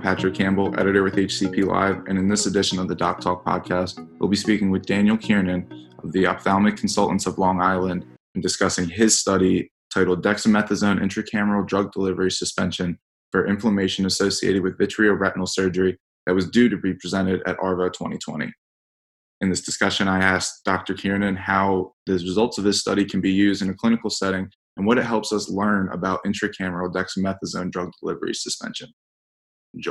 Patrick Campbell, editor with HCP Live, and in this edition of the Doc Talk podcast, we'll be speaking with Daniel Kiernan of the Ophthalmic Consultants of Long Island and discussing his study titled Dexamethasone Intracameral Drug Delivery Suspension for Inflammation Associated with Vitreoretinal Surgery that was due to be presented at ARVO 2020. In this discussion, I asked Dr. Kiernan how the results of his study can be used in a clinical setting and what it helps us learn about intracameral dexamethasone drug delivery suspension. Enjoy.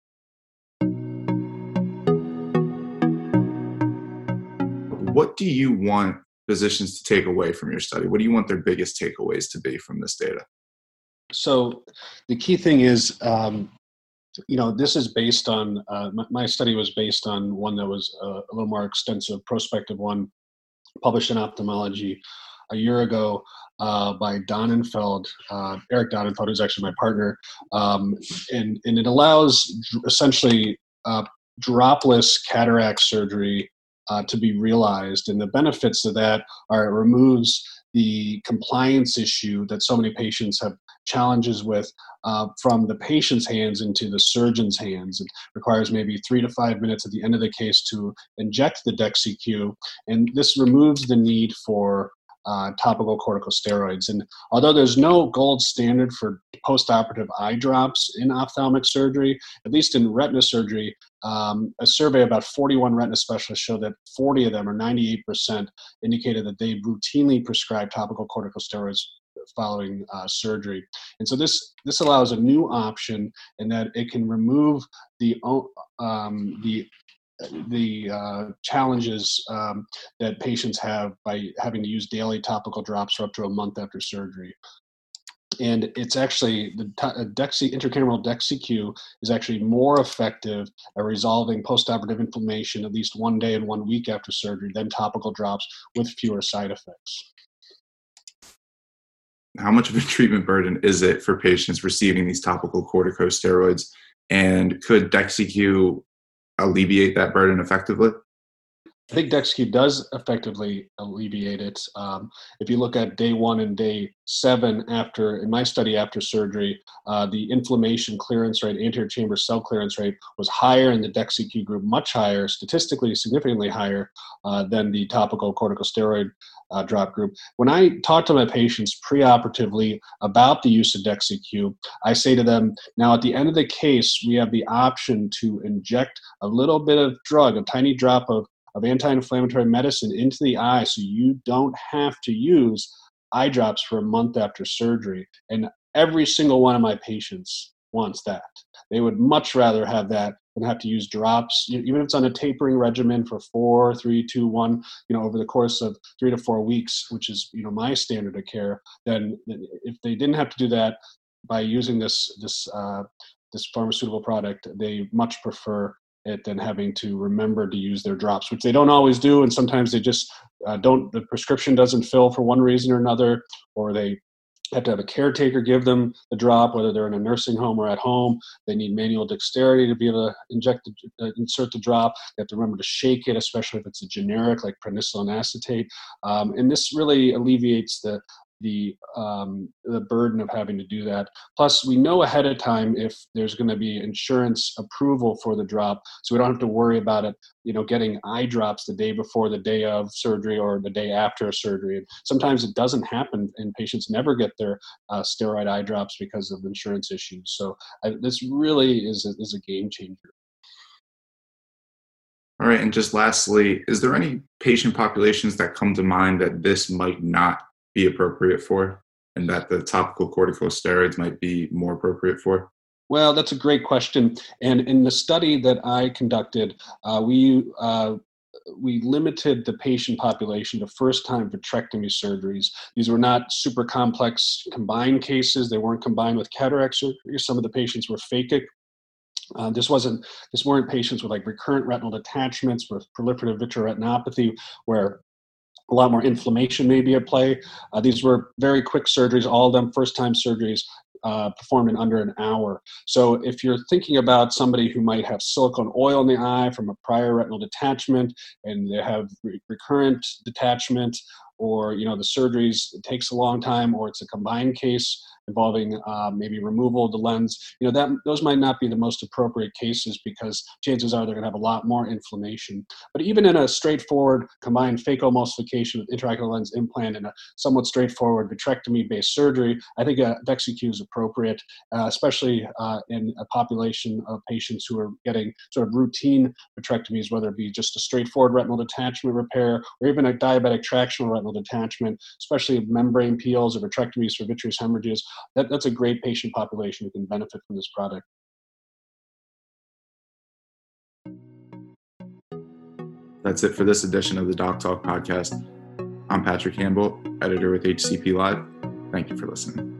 What do you want physicians to take away from your study? What do you want their biggest takeaways to be from this data? So the key thing is, this is based on, my study was based on one that was a little more extensive, prospective one, published in Ophthalmology a year ago by Donenfeld, Eric Donenfeld, who's actually my partner. And it allows essentially dropless cataract surgery to be realized. And the benefits of that are it removes the compliance issue that so many patients have challenges with from the patient's hands into the surgeon's hands. It requires maybe 3 to 5 minutes at the end of the case to inject the DEXYCU, and this removes the need for topical corticosteroids. And although there's no gold standard for postoperative eye drops in ophthalmic surgery, at least in retina surgery, a survey of about 41 retina specialists showed that 40 of them, or 98%, indicated that they routinely prescribe topical corticosteroids following surgery. And so this allows a new option in that it can remove the challenges that patients have by having to use daily topical drops for up to a month after surgery. And it's actually, the intracameral DEXYCU is actually more effective at resolving postoperative inflammation at least 1 day and 1 week after surgery than topical drops with fewer side effects. How much of a treatment burden is it for patients receiving these topical corticosteroids? And could DEXYCU alleviate that burden effectively? I think DEXYCU does effectively alleviate it. If you look at day 1 and day 7 in my study after surgery, the inflammation clearance rate, anterior chamber cell clearance rate was higher in the DEXYCU group, much higher, statistically significantly higher than the topical corticosteroid drop group. When I talk to my patients preoperatively about the use of DEXYCU, I say to them, now at the end of the case, we have the option to inject a little bit of drug, a tiny drop of anti-inflammatory medicine into the eye so you don't have to use eye drops for a month after surgery. And every single one of my patients wants that. They would much rather have that than have to use drops, even if it's on a tapering regimen for 4, 3, 2, 1, over the course of 3 to 4 weeks, which is, my standard of care. Then if they didn't have to do that by using this pharmaceutical product, they much prefer it than having to remember to use their drops, which they don't always do. And sometimes they just the prescription doesn't fill for one reason or another, or they have to have a caretaker give them the drop, whether they're in a nursing home or at home. They need manual dexterity to be able to insert the drop. They have to remember to shake it, especially if it's a generic like penicillin acetate. And this really alleviates the burden of having to do that. Plus, we know ahead of time if there's going to be insurance approval for the drop, so we don't have to worry about it, getting eye drops the day before the day of surgery or the day after surgery. And sometimes it doesn't happen, and patients never get their steroid eye drops because of insurance issues. So this really is a game changer. All right, and just lastly, is there any patient populations that come to mind that this might not be appropriate for, and that the topical corticosteroids might be more appropriate for? Well, that's a great question. And in the study that I conducted, we limited the patient population to first-time vitrectomy surgeries. These were not super complex combined cases. They weren't combined with cataract surgery. Some of the patients were phakic. This weren't patients with like recurrent retinal detachments with proliferative vitreoretinopathy, where a lot more inflammation may be at play. These were very quick surgeries, all of them first-time surgeries performed in under an hour. So if you're thinking about somebody who might have silicone oil in the eye from a prior retinal detachment and they have recurrent detachment, or the surgeries, it takes a long time, or it's a combined case involving maybe removal of the lens, those might not be the most appropriate cases because chances are they're going to have a lot more inflammation. But even in a straightforward combined phacoemulsification with intraocular lens implant and a somewhat straightforward vitrectomy-based surgery, I think a DEXYCU is appropriate, especially in a population of patients who are getting sort of routine vitrectomies, whether it be just a straightforward retinal detachment repair or even a diabetic tractional retinal detachment, especially membrane peels or vitrectomies for vitreous hemorrhages. That's a great patient population who can benefit from this product. That's it for this edition of the Doc Talk podcast. I'm Patrick Campbell, editor with HCP Live. Thank you for listening.